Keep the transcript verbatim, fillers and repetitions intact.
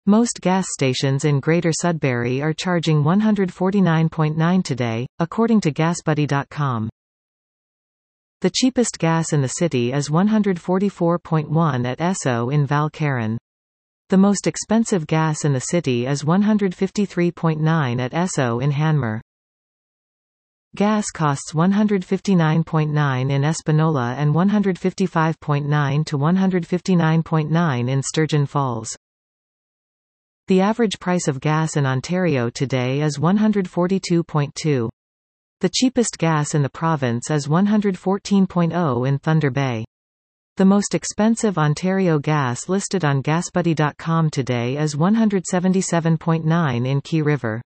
Most gas stations in Greater Sudbury are charging one hundred forty-nine point nine today, according to GasBuddy dot com. The cheapest gas in the city is one hundred forty-four point one at Esso in Val Caron. The most expensive gas in the city is one hundred fifty-three point nine at Esso in Hanmer. Gas costs one hundred fifty-nine point nine in Espanola and one hundred fifty-five point nine to one hundred fifty-nine point nine in Sturgeon Falls. The average price of gas in Ontario today is one hundred forty-two point two. The cheapest gas in the province is one hundred fourteen point zero in Thunder Bay. The most expensive Ontario gas listed on GasBuddy dot com today is one hundred seventy-seven point nine in Key River.